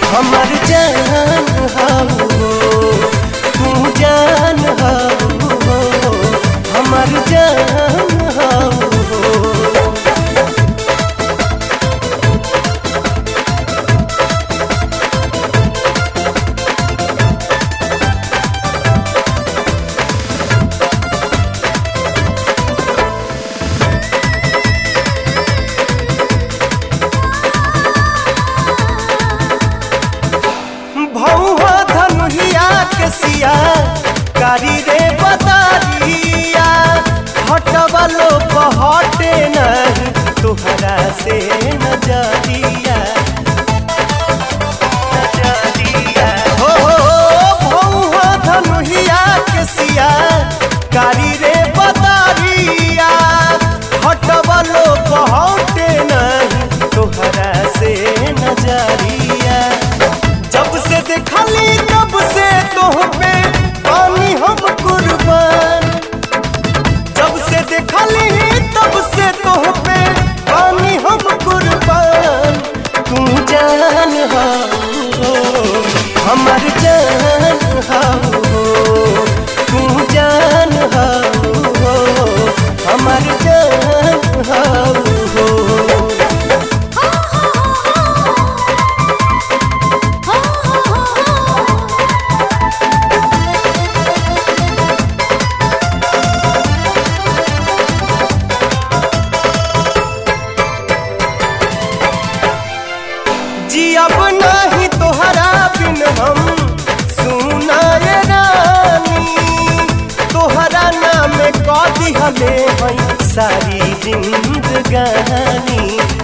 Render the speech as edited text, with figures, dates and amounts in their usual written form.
हमर जान हो तू जान हो हमर जान हो। भौहा धनुहिया के सिया कारी रे बतारिया हटवलो हटे नहीं तुहरा से नजरिया हो भौहा धनुहिया के सिया कारी रे बतारिया हटवलो हटे नहीं तुहरा से नजरिया। जब से देखली तब से तोह पे पानी हम कुर्बान, जब से देखली तब से तोह पे पानी हम कुर्बान। तू जान हो हमर जान हो तू जान हो हमर जान हो। जियब नहीं तोहरा बिन हम सुनाए रानी, तोहरा नाम कदी हमें है सारी जिंदगानी।